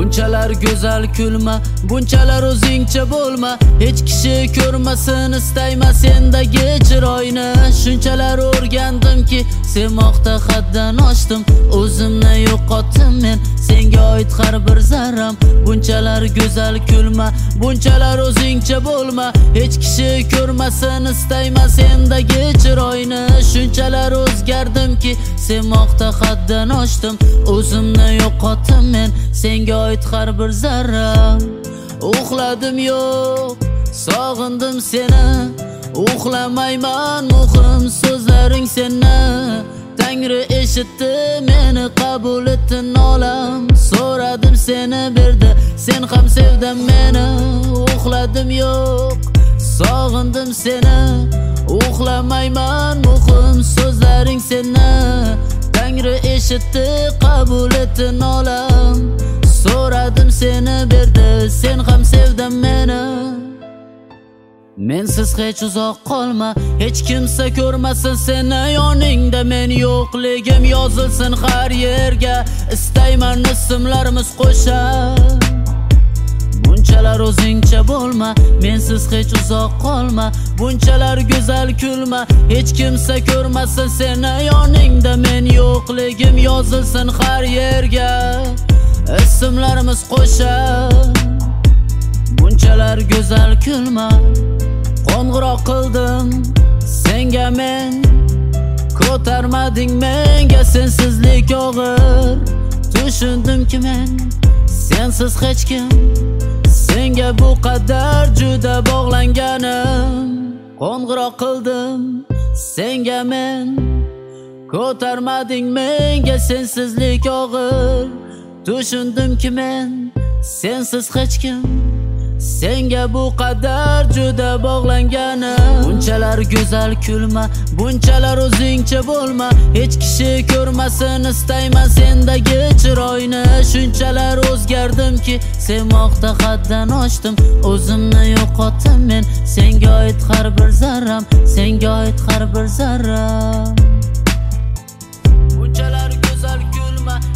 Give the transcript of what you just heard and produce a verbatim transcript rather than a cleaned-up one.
Bunchalar go'zal kulma, bunchalar o'zingcha bo'lma. Hech kishi ko'rmasin istayman sendagi chiroyni. Shunchalar o'rgandimki, sevmoqda haddan oshdim. O'zimni yo'qotdim men, senga oid har bir zarram. Bunchalar go'zal kulma, bunchalar o'zingcha bo'lma. Hech kishi ko'rmasin istayman sendagi chiroyni. Shunchalar o'zgardimki, sevmoqda haddan oshdim. O'zimni yo'qotdim men, senga oid har bir zarram. Uxladim yo'q, sog'indim seni. Uxlamayman, muhim so'zlaring seni. Tangri eshitdi meni, qabul etdin olam. So'radim seni berdi, sen ham sevding meni. Uxladim yo'q, sog'indim seni. Uxlamayman, muhim so'zlaring seni. Tangri eshitdi, qabul etdin olam. So'radim seni berdi, sen ham sevding meni. Mensiz hech uzoq qolma, hech kimsa ko'rmasin seni yoningda. Men yo'qligim yozilsin har yerga, istayman ismlarimiz qo'shab. Bunchalar o'zingcha bo'lma, mensiz hech uzoq qolma. Bunchalar go'zal kulma, hech kimsa ko'rmasin seni yoningda. Men yo'qligim yozilsin har yerga, ismlarimiz qo'shab. Bunchalar go'zal kulma, qo'ng'iroq qildim senga men. Ko'tarmading menga sensizlik og'ir. Tushundimki men sensiz hech kim, senga bu qadar juda bog'langanim. Qo'ng'iroq qildim senga men. Ko'tarmading menga sensizlik og'ir. Tushundimki men sensiz hech kim, senga bu qadar juda bog'langanim. Bunchalar go'zal kulma, bunchalar o'zingcha bo'lma. Hech kishi ko'rmasin istayman sendagi chiroyni. Shunchalar o'zgardimki, sevmoqda haddan oshdim. O'zimni yo'qotdim men, senga oid har bir zarram. Senga oid har bir zarram. Bunchalar go'zal kulma,